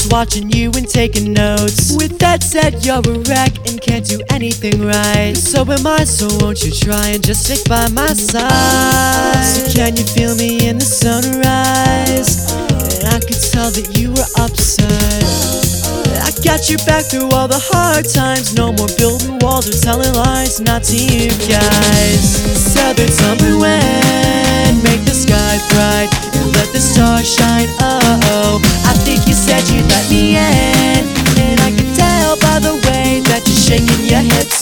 watching you and taking notes. With that said, you're a wreck and can't do anything right. So am I, so won't you try and just stick by my side? So can you feel me in the sunrise? And I could tell that you were upset. I got your back through all the hard times. No more building walls or telling lies, not to you guys. Southern summer wind, make the sky bright and let the stars shine. Oh, I think you said you'd let me in, and I can tell by the way that you're shaking your hips